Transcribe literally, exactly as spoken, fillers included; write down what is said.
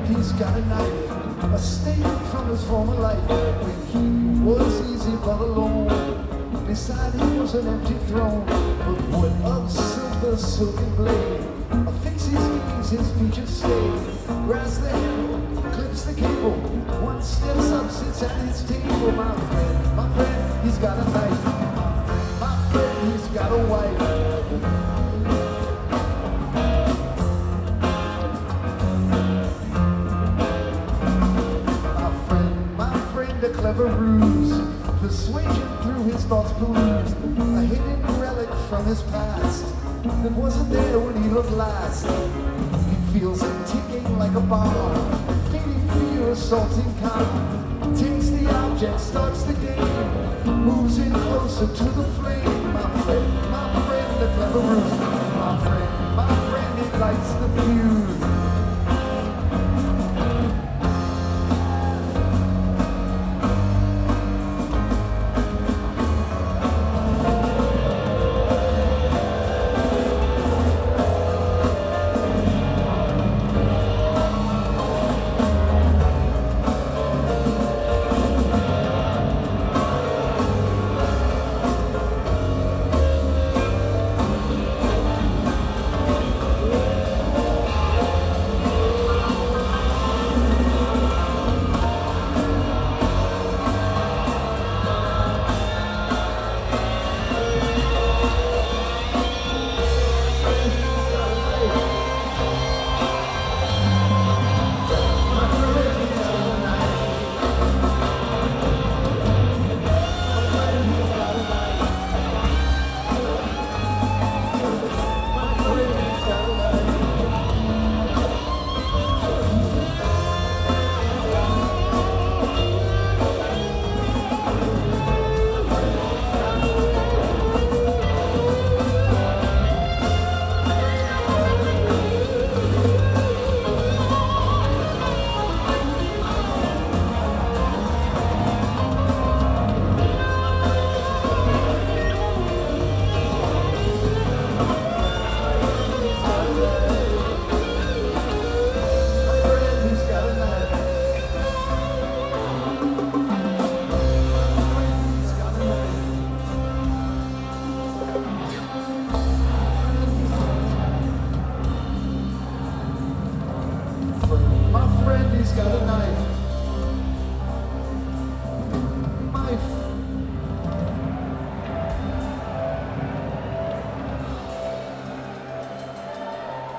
he's got a knife, a stain from his former life, when he was easy but alone. Beside him was an empty throne, but wood of silver, silken blade, affix his knees, his features stay, grasps the handle, clips the cable, one steps up, sits at his table. My friend, my friend, he's got a knife, my friend, he's got a wife. A clever ruse, persuasion through his thoughts peruse, a hidden relic from his past that wasn't there when he looked last. He feels it ticking like a bomb, feeding fear, assaulting calm, takes the object, starts the game, moves in closer to the flame. My friend, my friend, a clever ruse, my friend, my friend, he lights the fuse.